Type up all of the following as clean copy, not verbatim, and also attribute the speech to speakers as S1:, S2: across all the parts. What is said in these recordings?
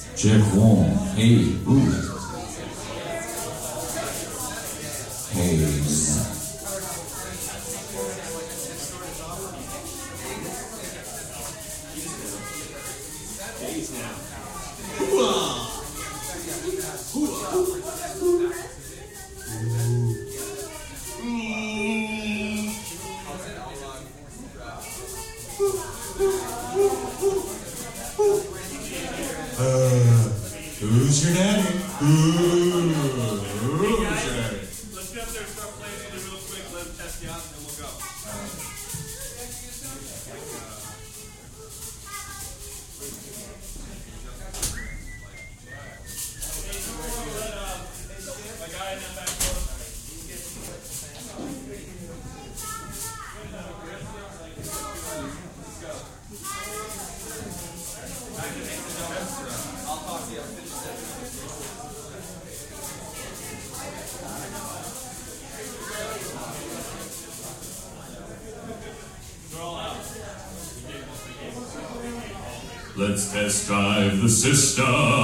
S1: Check one. Hey, ooh. Hey. Who's your daddy? Who's your daddy?
S2: Let's get up there and start playing it real quick. Let him test you out, and then we'll go. My guy in that back door. I'll talk to you.
S1: Let's test drive the system.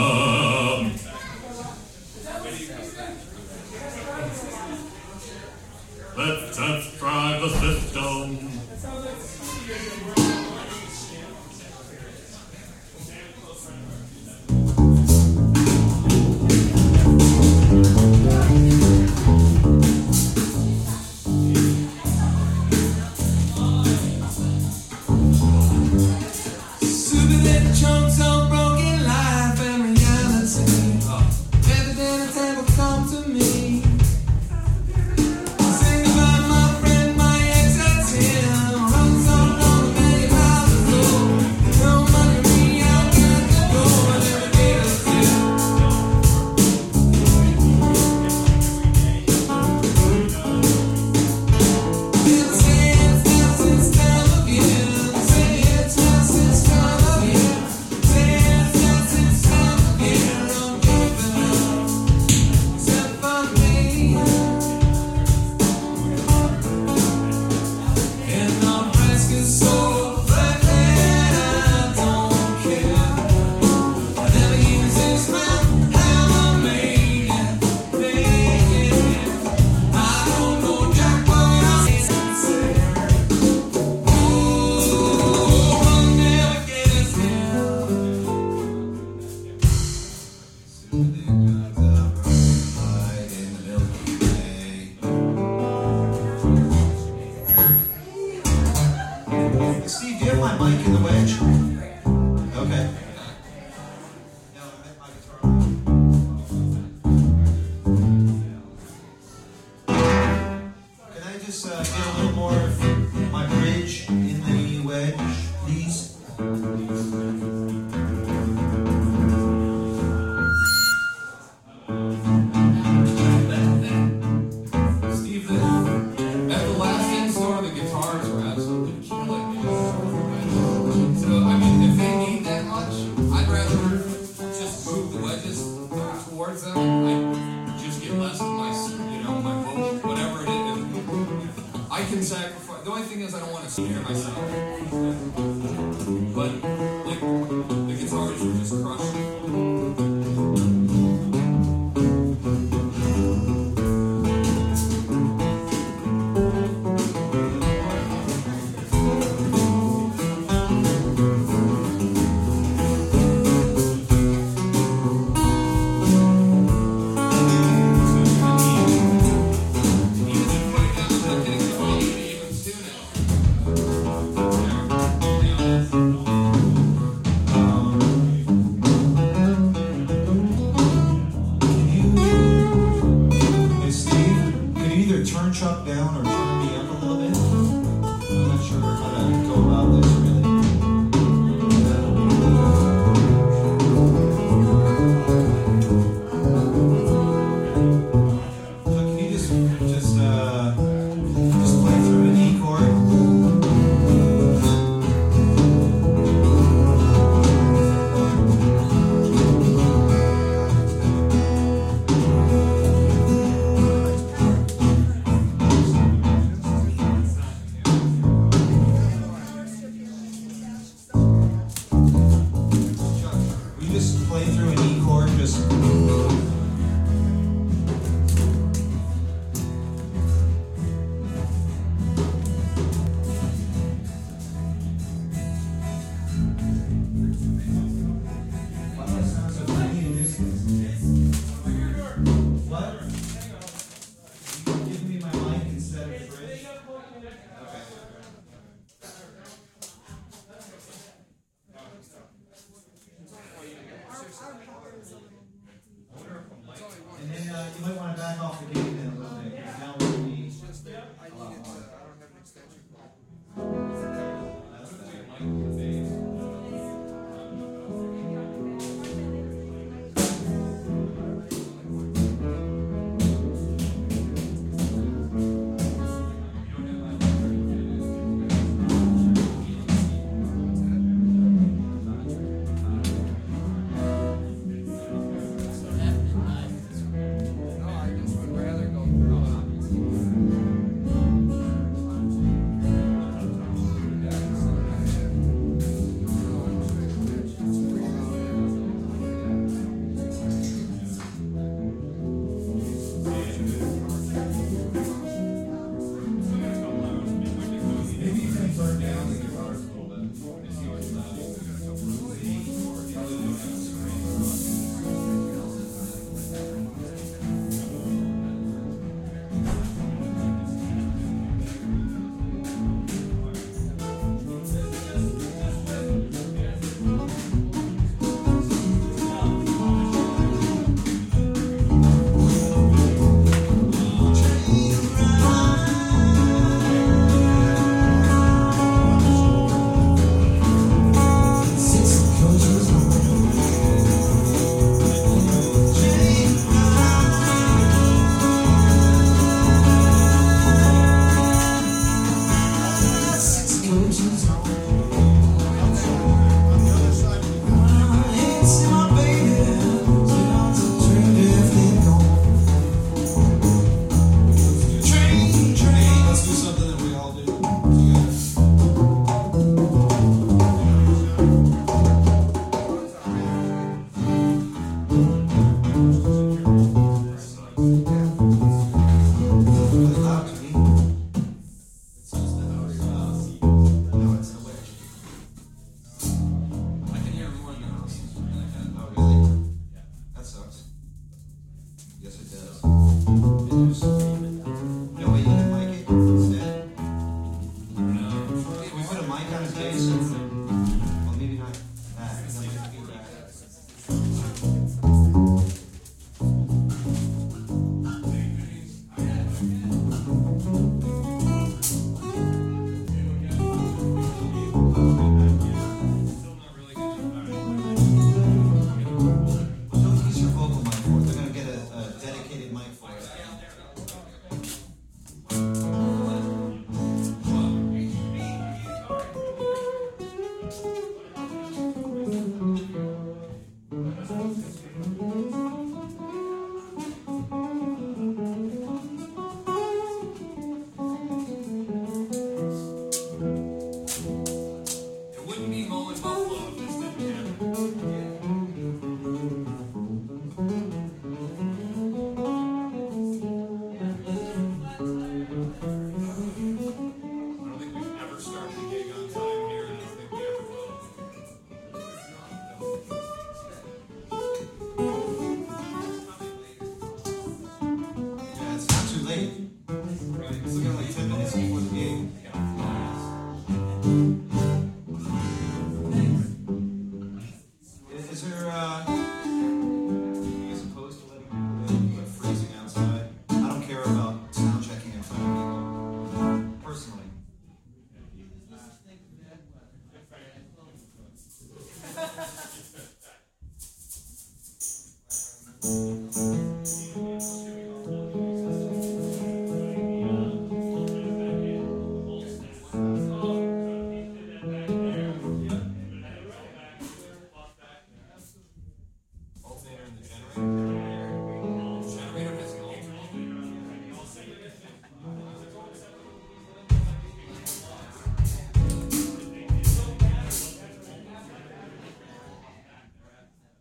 S1: Let's test drive the system.
S3: Steve, do you have my mic in the wedge? Okay. Can I just get a little more of my bridge in the wedge, please?
S4: Steve, at the last in-store, the guitars were absolutely killing me. So, I mean, if they need that much, I'd rather just move the wedges towards them. I just get less of my, my vocal, whatever it is. I can sacrifice. The only thing is, I don't want to snare myself. But, like, the guitars were just crushing.
S3: just play through an E chord, just. And then you might want to back off the gain then a little bit. Now we're going to be a lot more. That's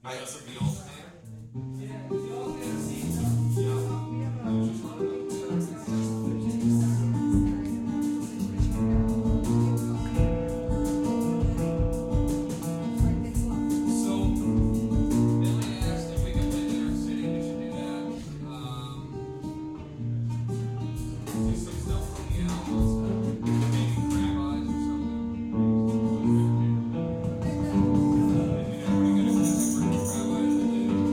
S4: Make us the alternator.
S2: Yeah, you all get a seat.
S4: Yeah. I was just wondering about So, Billy asked if we could play New York City. We should do that. Do some stuff from the albums. Maybe Crab Eyes or something. If you know pretty good at Crab Eyes, we'll do.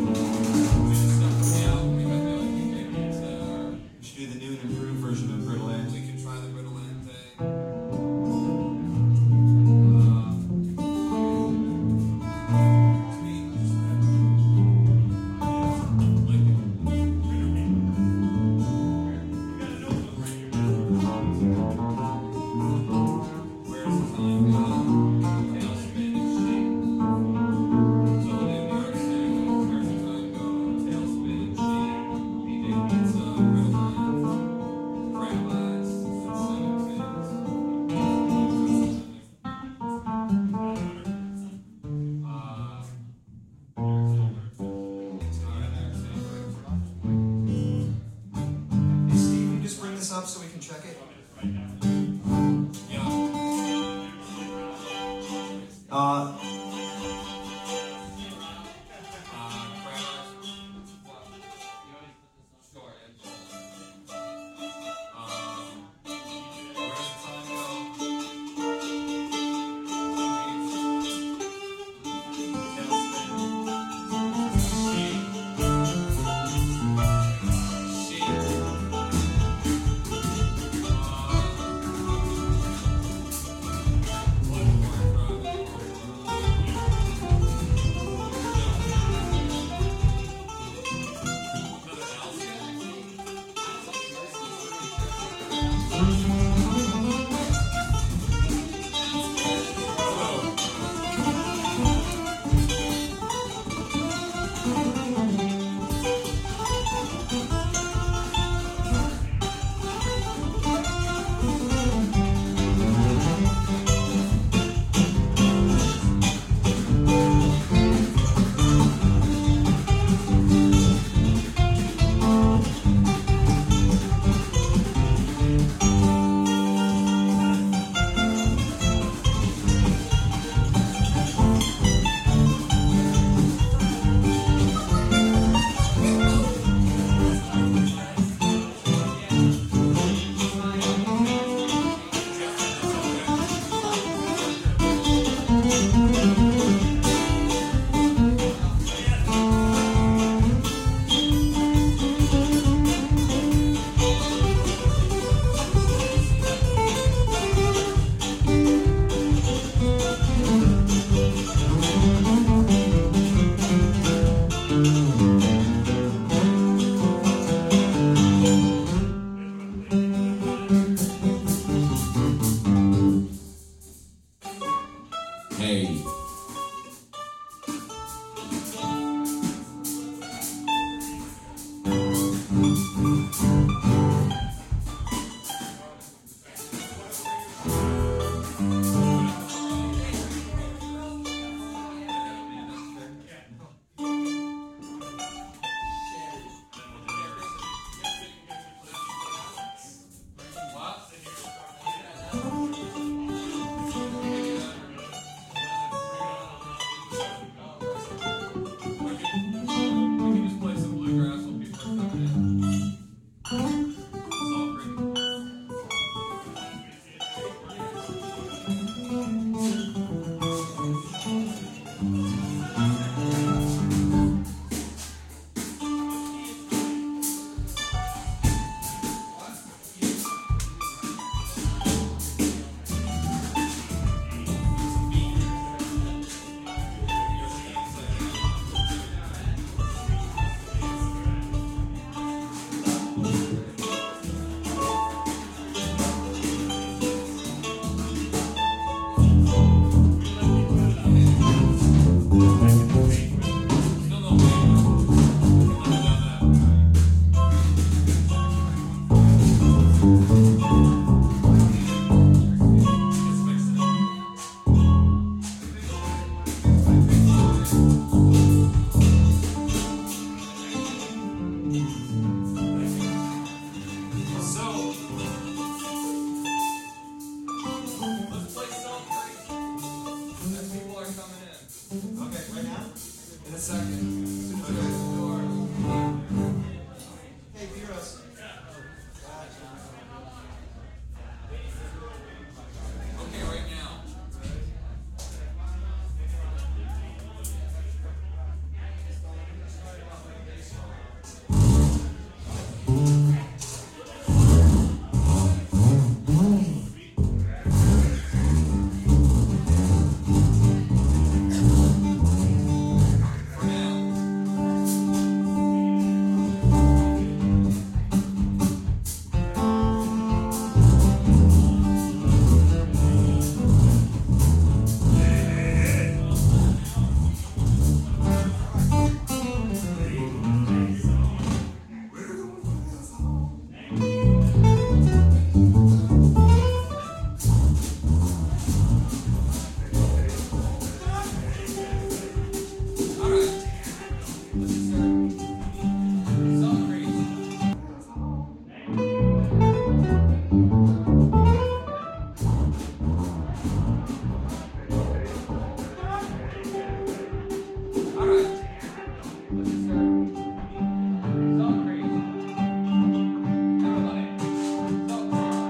S4: second. Okay.